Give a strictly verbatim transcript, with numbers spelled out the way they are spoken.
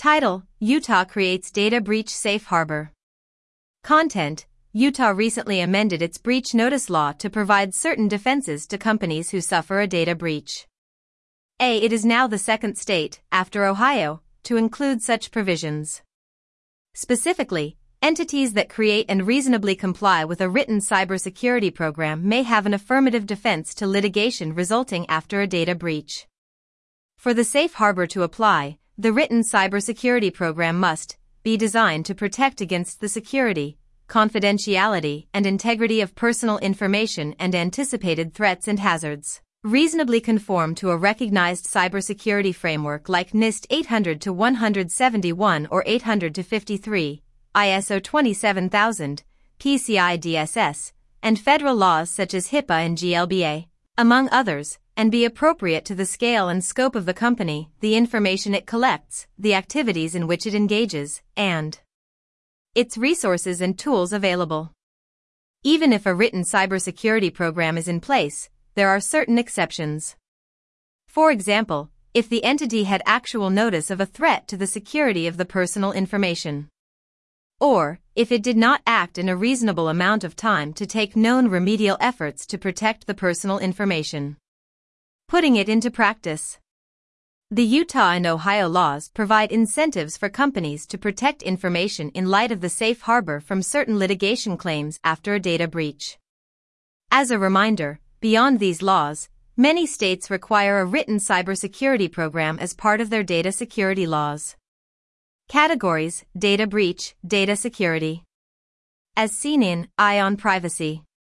Title: Utah creates data breach safe harbor. Content: Utah recently amended its breach notice law to provide certain defenses to companies who suffer a data breach. A. It is now the second state, after Ohio, to include such provisions. Specifically, entities that create and reasonably comply with a written cybersecurity program may have an affirmative defense to litigation resulting after a data breach. For the safe harbor to apply, the written cybersecurity program must be designed to protect against the security, confidentiality, and integrity of personal information and anticipated threats and hazards, reasonably conform to a recognized cybersecurity framework like NIST eight hundred to one seventy-one or eight hundred to fifty-three, I S O twenty-seven thousand, P C I D S S, and federal laws such as HIPAA and G L B A, among others, and be appropriate to the scale and scope of the company, the information it collects, the activities in which it engages, and its resources and tools available. Even if a written cybersecurity program is in place, there are certain exceptions. For example, if the entity had actual notice of a threat to the security of the personal information, or if it did not act in a reasonable amount of time to take known remedial efforts to protect the personal information. Putting it into practice. The Utah and Ohio laws provide incentives for companies to protect information in light of the safe harbor from certain litigation claims after a data breach. As a reminder, beyond these laws, many states require a written cybersecurity program as part of their data security laws. Categories: data breach, data security. As seen in Eye on Privacy.